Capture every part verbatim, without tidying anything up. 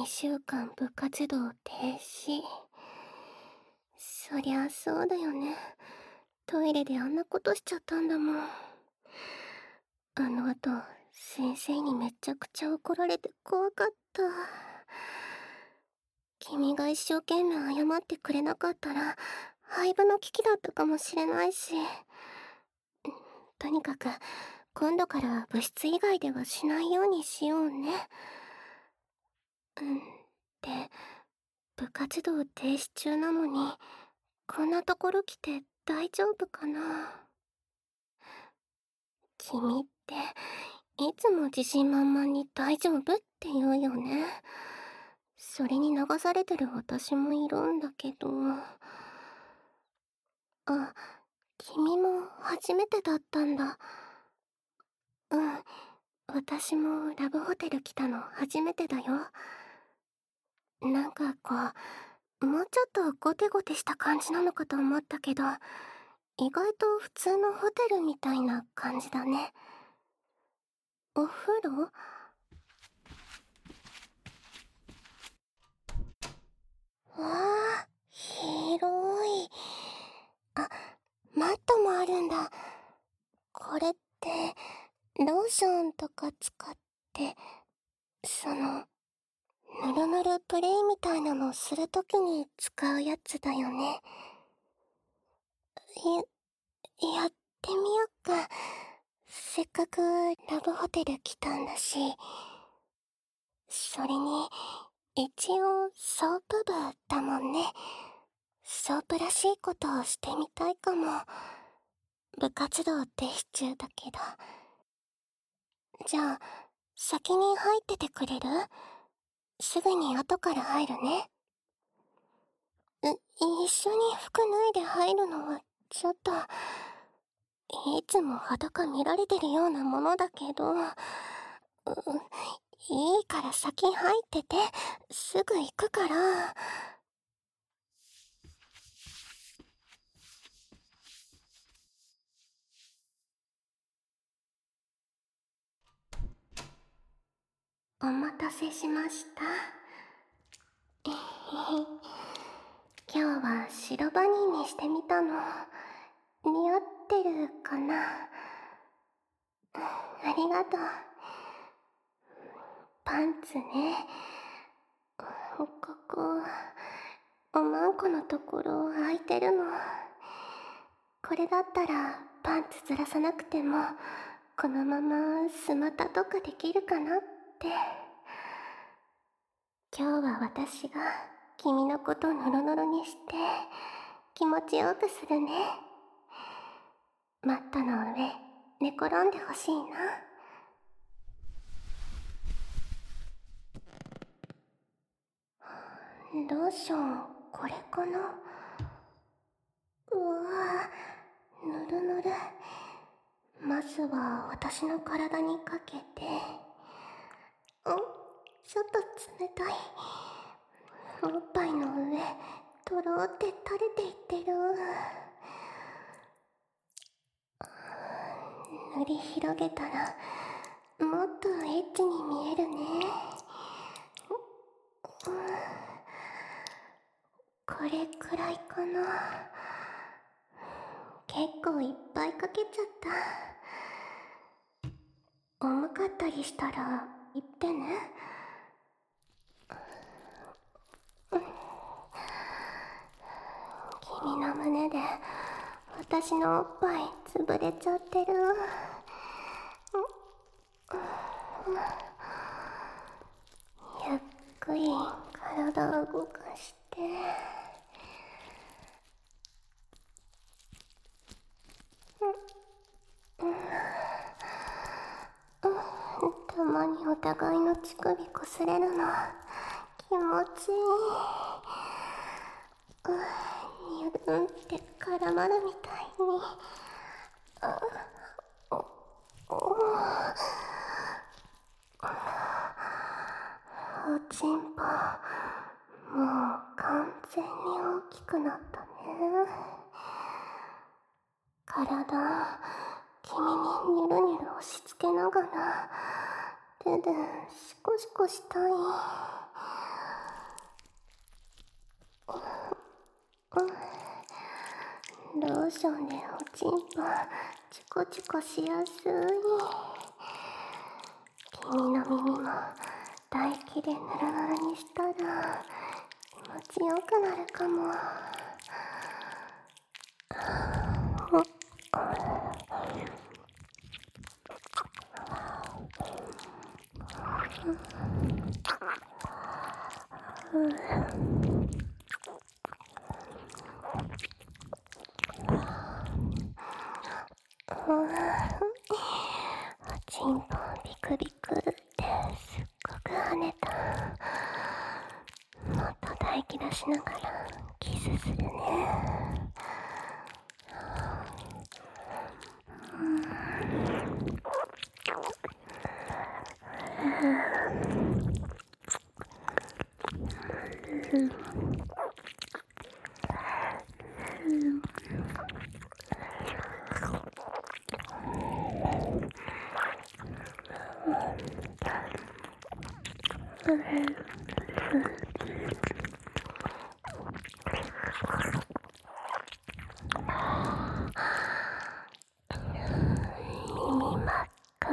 しゅうかん部活動停止。そりゃそうだよね。トイレであんなことしちゃったんだもん。あの後、先生にめちゃくちゃ怒られて怖かった。君が一生懸命謝ってくれなかったら、廃部の危機だったかもしれないし。とにかく、今度から部室以外ではしないようにしようね。うん、で、部活動停止中なのに、こんなところ来て大丈夫かな。君って、いつも自信満々に大丈夫って言うよね。それに流されてる私もいるんだけど。あ、君も初めてだったんだ。うん、私もラブホテル来たの初めてだよ。なんかこう、もうちょっとゴテゴテした感じなのかと思ったけど、意外と普通のホテルみたいな感じだね。お風呂？わあ、広い。あ、マットもあるんだ。これって、ローションとか使って、その、ぬるぬるプレイみたいなのするときに使うやつだよね。や、やってみよっか。せっかくラブホテル来たんだし。それに、一応ソープ部だもんね。ソープらしいことをしてみたいかも。部活動停止中だけど。じゃあ、先に入っててくれる？すぐに後から入るね。う、一緒に服脱いで入るのは、ちょっと、いつも裸見られてるようなものだけど、う、いいから先入ってて、すぐ行くから。お待たせしました。えへへ。今日は白バニーにしてみたの。似合ってるかな？ありがとう。パンツね。ここ、おまんこのところ空いてるの。これだったらパンツずらさなくても、このままスマタとかできるかなって。今日は私が君のことノロノロにして気持ちよくするね。マットの上寝転んでほしいな。ローションこれかな。うわぁ、ぬるぬる。まずは私の体にかけて。ん、ちょっと冷たい。おっぱいの上とろって垂れていってる。塗り広げたらもっとエッチに見えるね。これくらいかな。結構いっぱいかけちゃった。重かったりしたら言ってね。君の胸で私のおっぱい潰れちゃってる。ゆっくり体を動かして。たまにお互いの乳首こすれるの気持ちいい。ニュルンって絡まるみたいに。おちんぽもう完全に大きくなったね。体君にニュルニュル押し付けながら手でシコシコしたい。 ローションでおちんぽチコチコしやすい。君の耳も唾液でヌルヌルにしたら気持ちよくなるかも。おちんぽビクビクってすっごく跳ねた。もっと唾液出しながらキスするね。耳真っ赤。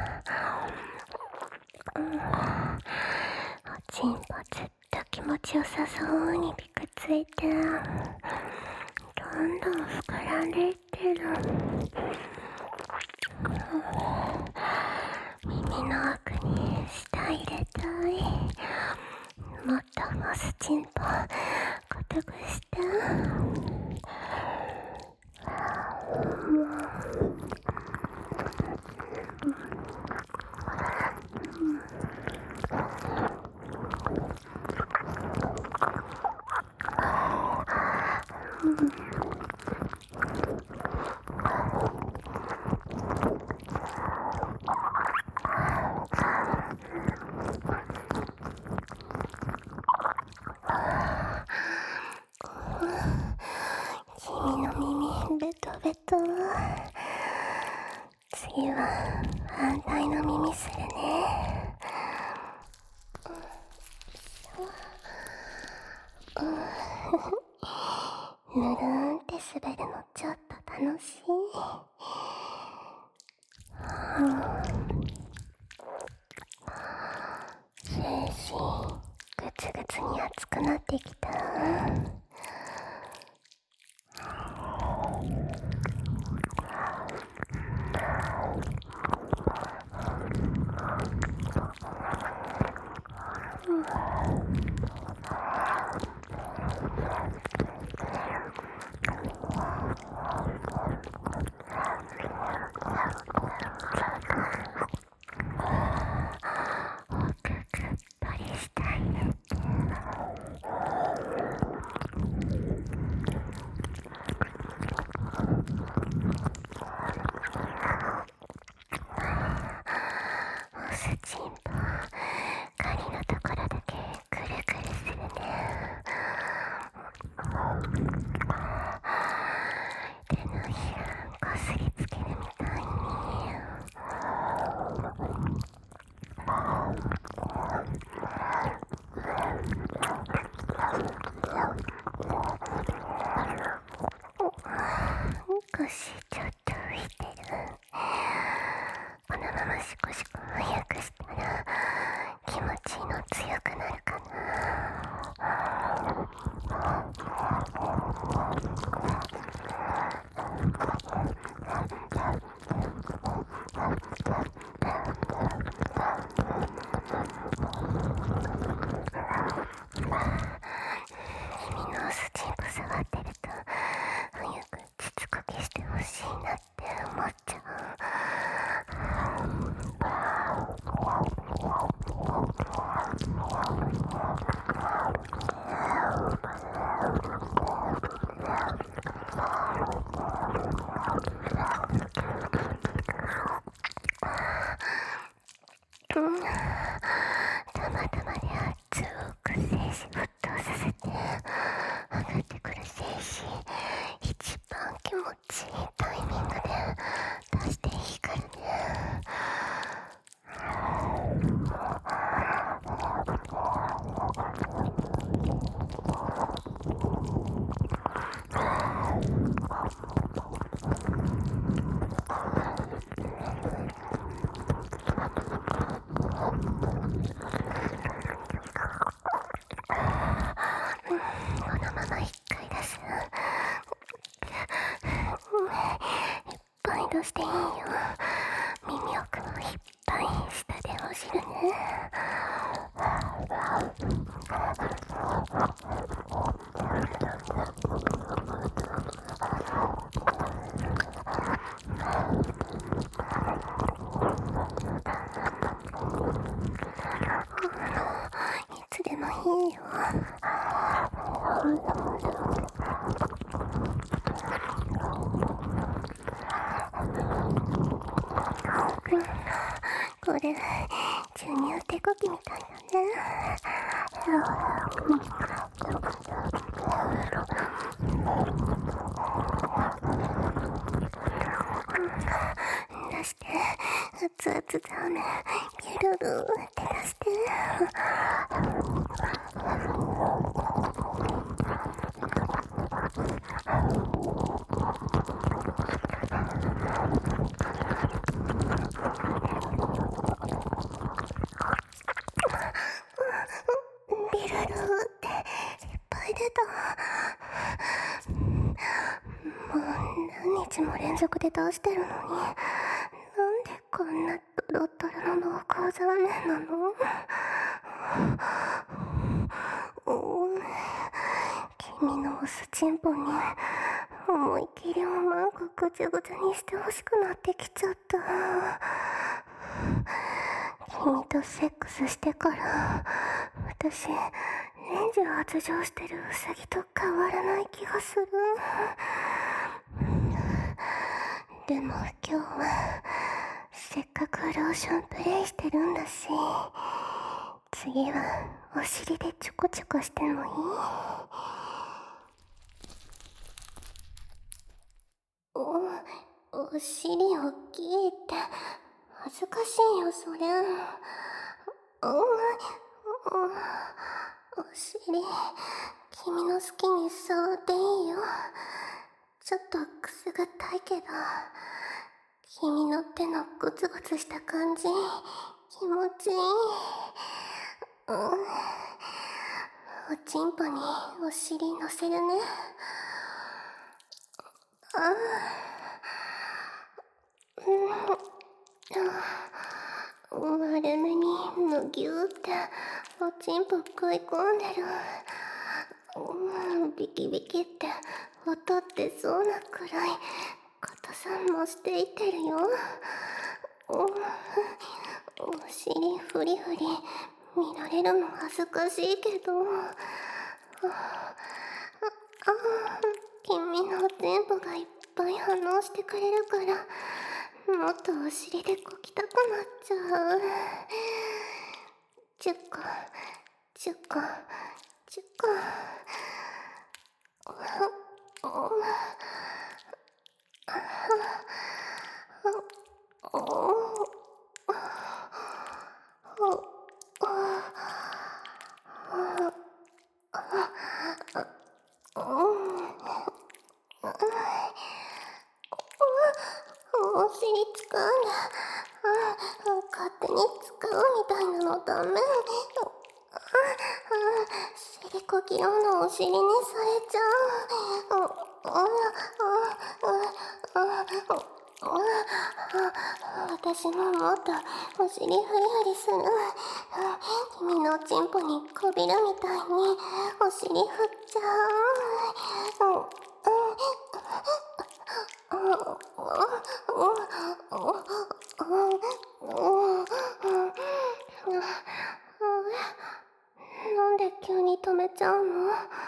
おちんぽずっと気持ちよさそうにピクついて、どんどん膨らんでいってる。耳の奥に舌入れたい。もっとモスチンポ固くして。君の耳ベトベト。次は反対の耳するね。ぬるーんって滑るのちょっと楽しい。精神グツグツに熱くなってきた。奥ぐっとりしたいね。モスチンポ狩りのところだけくるくるするね。手のひらこすりつけるみたいに。腰ちょっと浮いてる。このままシコシコ早くしたら気持ちいいの強くなるかな。君のおすちんぽ触ってると早く膣こけしてほしいなって思っちゃう。うん、たまたまで熱く精子沸騰させて上がってくる精子一番気持ちいいタイミングで出していいからね。 ドしていいよ。耳奥のいっぱい下でお汁ね。いつでもいいよ。これ授乳手こきみたいだね。出して、熱々ラーメンビュルルって出して。ビルルっていっぱい出た。もう何日も連続で出してるのに、なんでこんなトロトロの濃厚ザーメンなの？おー、君のオスチンポに思いっきりおまんこぐちゅぐちゅにしてほしくなってきちゃった。君とセックスしてから私年中発情してるウサギと変わらない気がする。でも今日はせっかくローションプレイしてるんだし、次はお尻でちょこちょこしてもいい？お、お尻大きいって恥ずかしいよそれ。お、お、お尻君の好きに触っていいよ。ちょっとくすぐったいけど、君の手のグツグツした感じ気持ちいい。うん、おちんぽにお尻乗せるね。ああ、うん、丸めにむぎゅーっておちんぽ食い込んでる。うん、ビキビキって音ってそうなくらい硬さもしていってるよ。うん、お尻フリフリ見られるの恥ずかしいけど、ああ、君のおちんぽがいっぱい反応してくれるから、もっとお尻でこきたくなっちゃう。ちゅこちゅこちゅこ。お尻使うんだ。勝手に使うみたいなのダメ。尻こき用のお尻にされちゃう。私ももっとお尻フリフリする。君のおちんぽにこびるみたいにお尻振っちゃう。なんで急に止めちゃうの？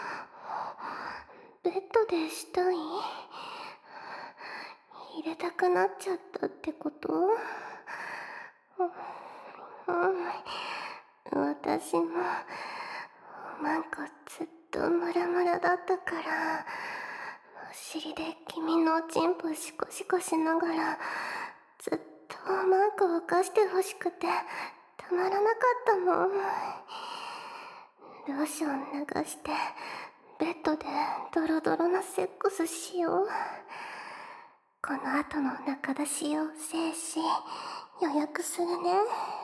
ベッドでしたい？入れたくなっちゃったってこと？うん、私もなんかずっとムラムラだったから、お尻で君のおちんぽシコシコしながらずっとマンコを浮かしてほしくてたまらなかったもん。ローション流してベッドでドロドロなセックスしよう。この後の中出しを精子予約するね。